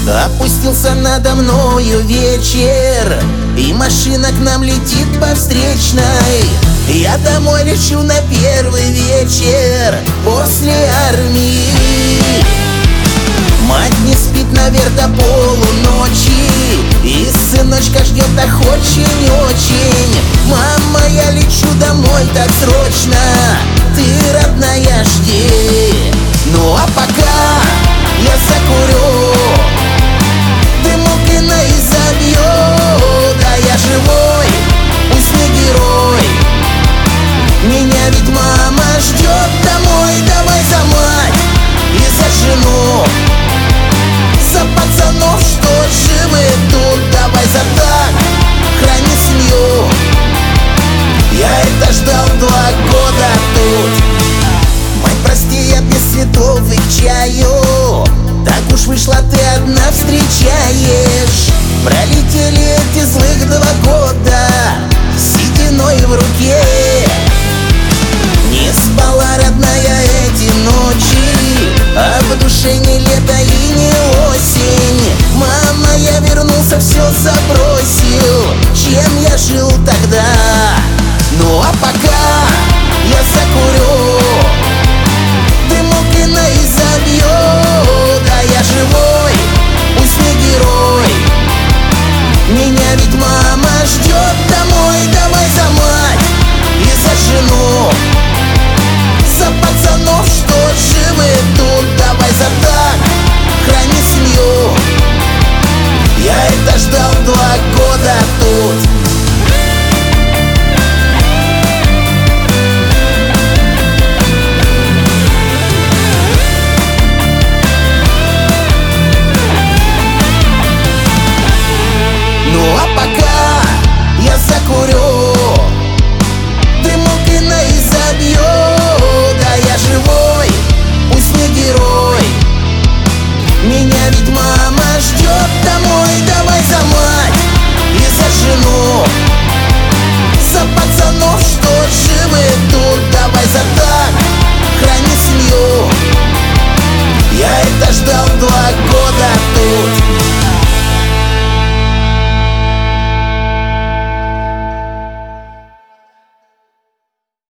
Опустился надо мною вечер, и машина к нам летит по встречной. Я домой лечу на первый вечер после армии. Мать не спит, наверное, до полуночи, и сыночка ждет так очень-очень. Мама, я лечу домой так срочно, ты, родная, жди. Ну а пока я закурю, дымок и наизобью. Да я живой, пусть не герой, меня ведь мама ждет домой. Давай за мать и за жену, за пацанов, что живы тут. Давай за так, храни семью. Я это ждал 2 года тут. Мать, прости, я без цветов и к чаю. Так уж вышло, ты одна встречаешь. Пролетели эти злых 2 года с сединой в руке. Не спала, родная,